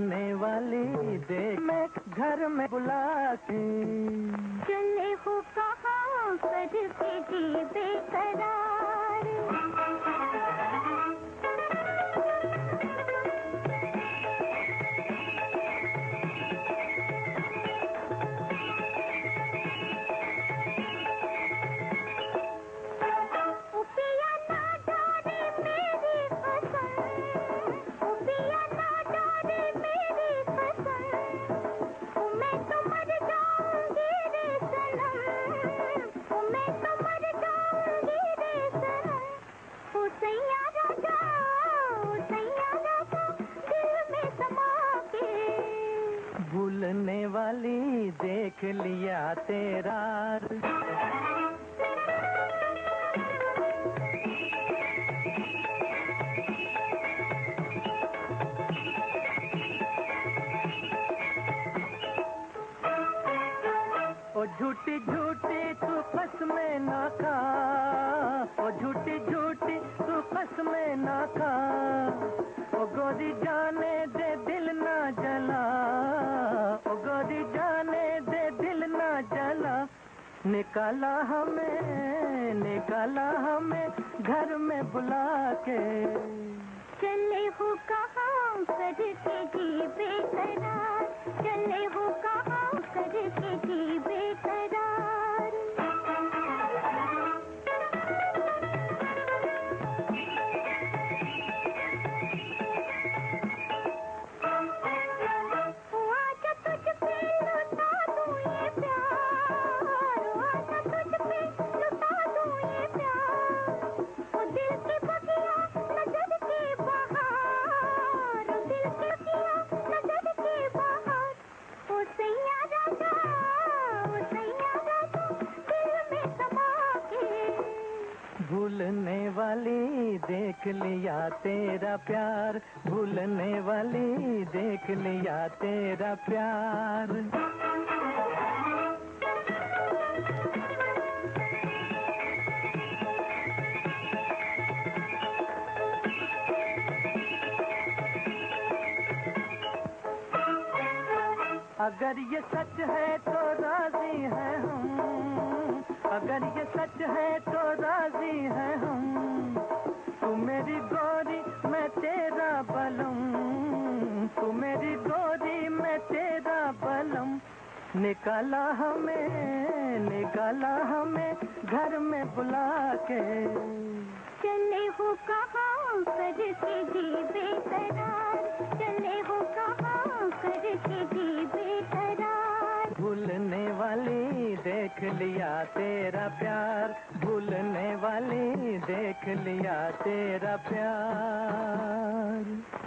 भूलने वाली देख मैं घर में बुला के चले हो कहाँ करके जी बेकरार। भूलने वाली देख लिया तेरा ओ झूठी झूठी तू फस में ना खा, ओ झूठी झूठी तू फस में ना खा, ओ गोरी जाने दे दिल ना जला, ओ गोरी जाने दे दिल ना जला। निकाला हमें घर में बुला के चले हो कहाँ करके जी बेकरार। चले हो कहाँ करके जी बेकरार। आजा तुझ पे लुटा दूं ये प्यार, आजा तुझ पे लुटा दूं ये प्यार। ओ दिल की बगिया नजर की बहार, ओ दिल की बगिया नजर की बहार। ओ सैया राजा दिल में समा के भूलने वाली देख लिया तेरा प्यार, भूलने वाली देख लिया तेरा प्यार। अगर ये सच है तो राजी हैं हम, अगर ये सच है तो राजी हैं हम। तू मेरी गोरी मैं तेरा बलम, तू मेरी गोरी मैं तेरा बलम। निकाला हमें घर में बुला के चले हो कहाँ करके जी बेकरार। चले हो कहाँ करके जी बेकरार। भूलने वाली देख लिया तेरा प्यार, भूलने वाली देख लिया तेरा प्यार।